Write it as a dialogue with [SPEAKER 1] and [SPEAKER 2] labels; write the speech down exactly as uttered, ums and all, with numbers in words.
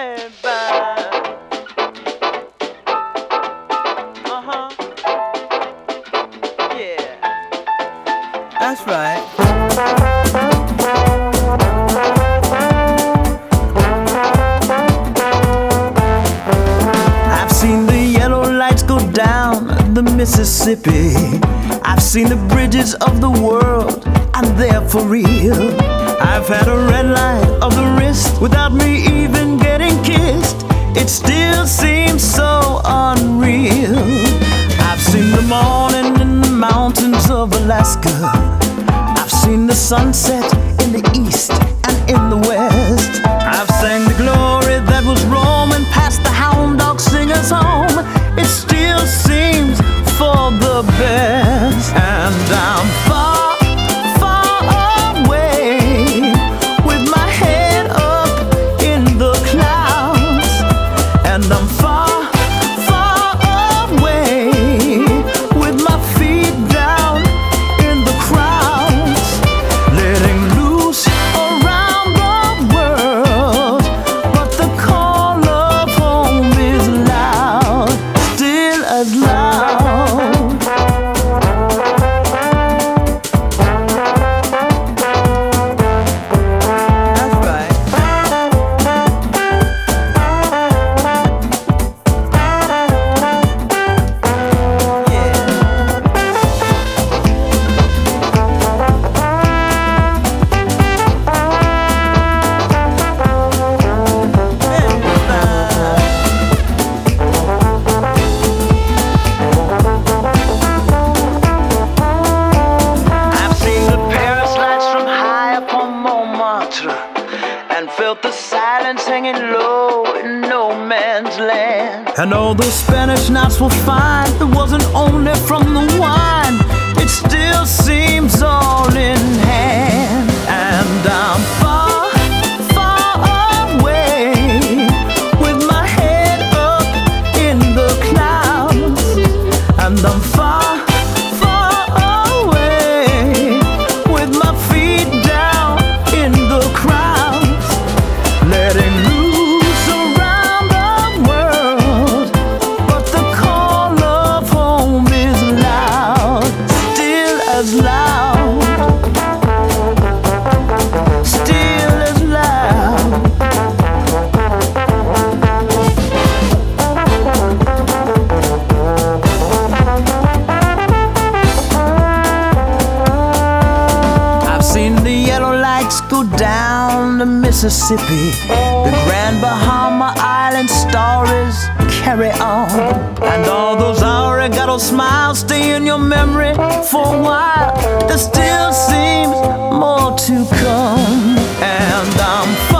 [SPEAKER 1] Uh-huh. Yeah.
[SPEAKER 2] That's right. I've seen the yellow lights go down the Mississippi. I've seen the bridges of the world, and they're for real. I've had a red light of the wrist without me even getting kissed. It still seems so unreal. I've seen the morning in the mountains of Alaska. I've seen the sunset in the east and in the west. I've sang the glory that was roaming past the hound dog singers home. It still seems for the best. And I'm far, far away with my head up in the clouds. And I'm far, far away with my feet down in the crowds, letting loose around the world. But the call of home is loud, still as loud. And felt the silence hanging low in no man's land. And all those Spanish nights were fine. It wasn't only from the wine. It still seems all in hand. And I'm far, far away with my head up in the clouds. And I'm far, far away with my feet down in the crowd, letting loose around the world. But the call of home is loud, still as loud, still as loud. I've seen the yellow lights go down the Mississippi. The Grand Bahama Island stories carry on. And all those Arigato smiles stay in your memory for a while. There still seems more to come. And I'm